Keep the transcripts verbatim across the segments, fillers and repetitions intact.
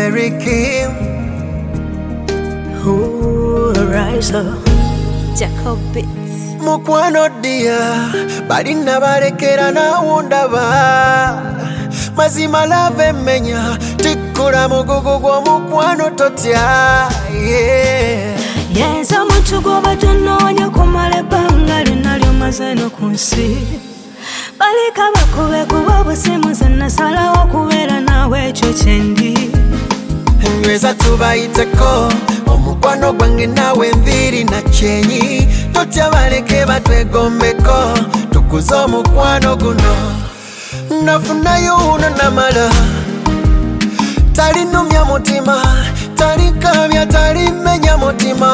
Terry Kim. Ooh, rise up, Jacob Beats. Mukwano dia, bali nabarekera na undaba. Mazima lave menya, tikura mugugu gwa mukwano totya. Yeah. Yes, I'm to go back to know you come ale bangali nalyo mazeno kunsi. Balika bakube kuba busimuze nasala okubera nawe ekyo kyendi. Nweza tubayiteko omukwano gwange nawe nviri na kyenyi. Totya baleke batwegombeko tukuze omukwano guno. Nafunayo uno namala, talinumya mutima, talikabya talimenya mutima.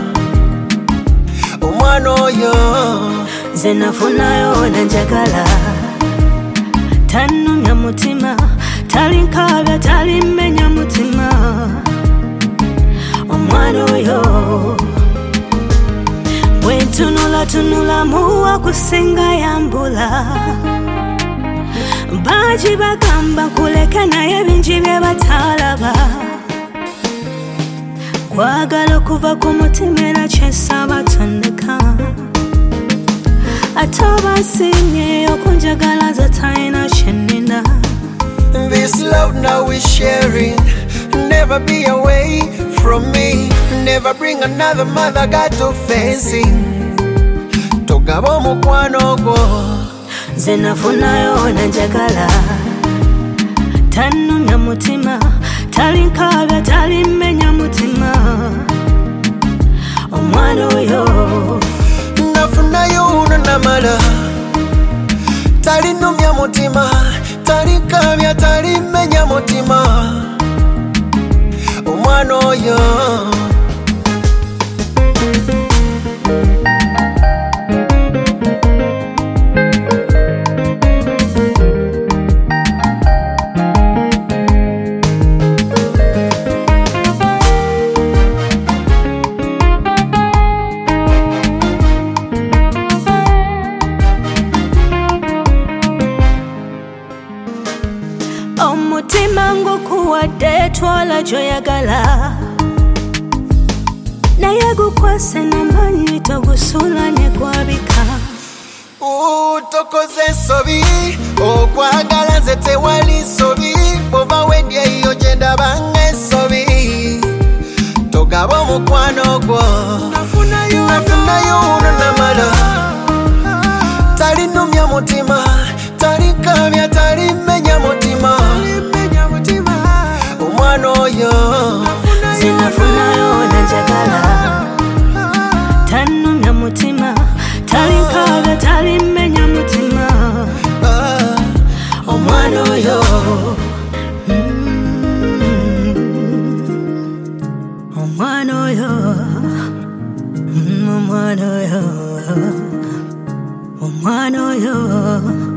Omwana oyo nze nafunayo nanjagala, tanumya mutima, talinkabya talimenya mutima. Omwana oyo bwentunula tunula muwa kusinga yambula. Baji bagamba kuleka naye bingi bye batalaba. Kwagala okuva ku mutima era kyensaba tondeka. Ate oba nsiimye okunjagala nze talina kyenina. this love now we sharing, never be away from me. Never bring another mother God to facing. Togaba omukwano gwo nze nafunayo nanjagala, tanumya mutima, talinkabya talimenya mutima. Omwana oyo nafunayo uno namala, talinumya mutima, talikabya talimenya mutima. Omwana oyo omutima ngukuwadde twala gyoyagala, naye gukwase namanyi togusula ne gwabika. utokoze ensobi, okwagala nze tewali nsobi. Bw'oba wendya eyo gye ndabanga ensobi. Togaba omukwano gwo nafunayo uno namala, talinumya mutima, talikabya talimenya mutima. Omwana oyo nze nafunayo nanjagala, tanumya mutima, talinkabya talimenya mutima. Omwana oyo omwana oyo omwana oyo omwana oyo